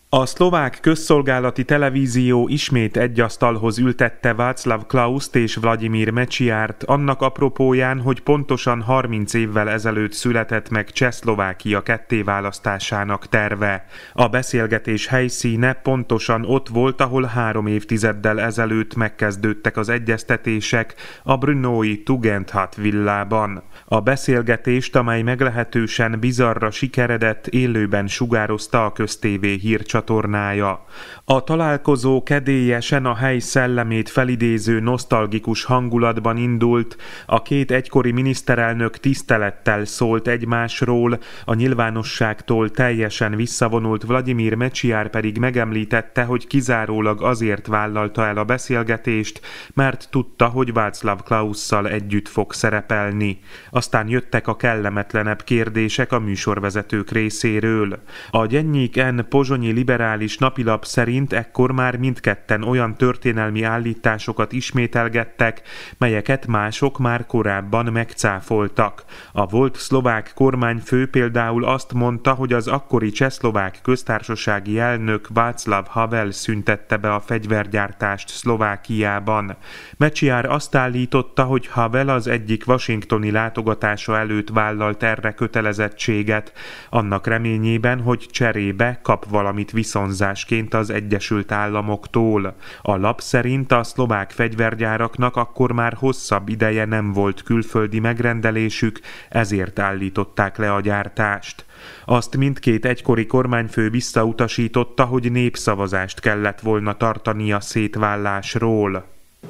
A szlovák közszolgálati televízió ismét egy asztalhoz ültette Václav Klaust és Vladimir Mečiárt, annak apropóján, hogy pontosan 30 évvel ezelőtt született meg Csehszlovákia kettéválasztásának terve. A beszélgetés helyszíne pontosan ott volt, ahol 3 évtizeddel ezelőtt megkezdődtek az egyeztetések, a brnói Tugendhat villában. A beszélgetést, amely meglehetősen bizarra sikeredett, élőben sugározta a köztévé hírcsatornája. A találkozó kedélyesen a hely szellemét felidéző nosztalgikus hangulatban indult, a két egykori miniszterelnök tisztelettel szólt egymásról, a nyilvánosságtól teljesen visszavonult Vladimir Mečiár pedig megemlítette, hogy kizárólag azért vállalta el a beszélgetést, mert tudta, hogy Václav Klausszal együtt fog szerepelni. Aztán jöttek a kellemetlenebb kérdések a műsorvezetők részéről. A Denník N pozsonyi liberális napilap szerint ekkor már mindketten olyan történelmi állításokat ismételgettek, melyeket mások már korábban megcáfoltak. A volt szlovák kormányfő például azt mondta, hogy az akkori csehszlovák köztársasági elnök Václav Havel szüntette be a fegyvergyártást Szlovákiában. Mečiár azt állította, hogy Havel az egyik washingtoni látogatása előtt vállalt erre kötelezettséget, annak reményében, hogy cserébe kap valamit viszonzásként az Egyesült Államoktól. A lap szerint a szlovák fegyvergyáraknak akkor már hosszabb ideje nem volt külföldi megrendelésük, ezért állították le a gyártást. Azt mindkét egykori kormányfő visszautasította, hogy népszavazást kellett volna tartani a szétválásról.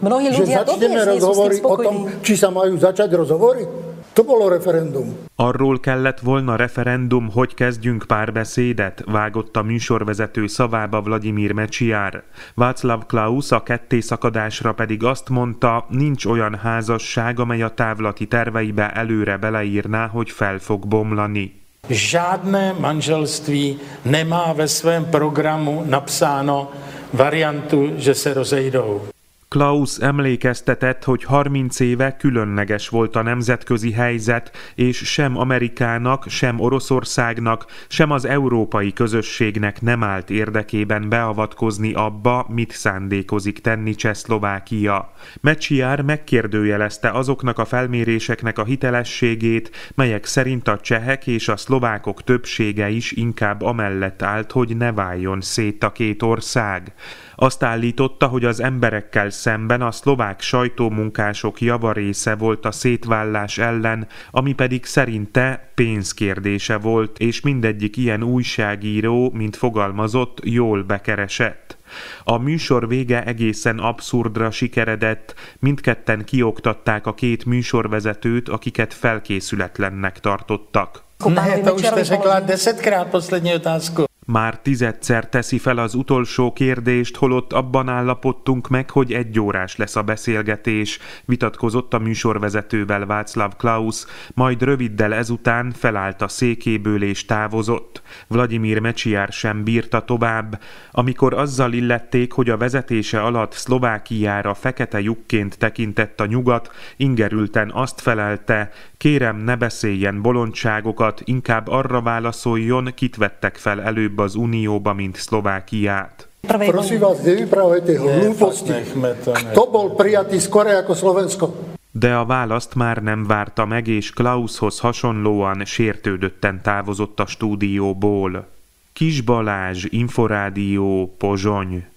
Začneme rozhovory o tom, či sa majú začať rozhovory? To bolo referendum. Arról kellett volna referendum, hogy kezdjünk párbeszédet, vágott a műsorvezető szavába Vladimir Mečiár. Václav Klaus a kettészakadásra pedig azt mondta, nincs olyan házasság, amely a távlati terveibe előre beleírná, hogy fel fog bomlani. Žádné manželství nemá ve svém programu napsáno variantu, že se rozejdou. Klaus emlékeztetett, hogy 30 éve különleges volt a nemzetközi helyzet, és sem Amerikának, sem Oroszországnak, sem az európai közösségnek nem állt érdekében beavatkozni abba, mit szándékozik tenni Csehszlovákia. Mečiár megkérdőjelezte azoknak a felméréseknek a hitelességét, melyek szerint a csehek és a szlovákok többsége is inkább amellett állt, hogy ne váljon szét a két ország. Azt állította, hogy az emberekkel szemben a szlovák sajtómunkások javarésze volt a szétválás ellen, ami pedig szerinte pénzkérdése volt, és mindegyik ilyen újságíró, mint fogalmazott, jól bekeresett. A műsor vége egészen abszurdra sikeredett, mindketten kioktatták a két műsorvezetőt, akiket felkészületlennek tartottak. Ne, to už jste řekla 10krát poslední otázku. Már 10-szer teszi fel az utolsó kérdést, holott abban állapodtunk meg, hogy 1 órás lesz a beszélgetés, vitatkozott a műsorvezetővel Václav Klaus, majd röviddel ezután felállt a székéből és távozott. Vladimir Mečiár sem bírta tovább. Amikor azzal illették, hogy a vezetése alatt Szlovákiára fekete lyukként tekintett a nyugat, ingerülten azt felelte, kérem, ne beszéljen bolondságokat, inkább arra válaszoljon, kit vettek fel előbb az Unióba, mint Szlovákiát. Prosím vás, nevyprávajte hlúposti. Kto bol prijatý skôr ako Slovensko? De a választ már nem várta meg, és Klaushoz hasonlóan sértődötten távozott a stúdióból. Kis Balázs, Inforádió, Pozsony.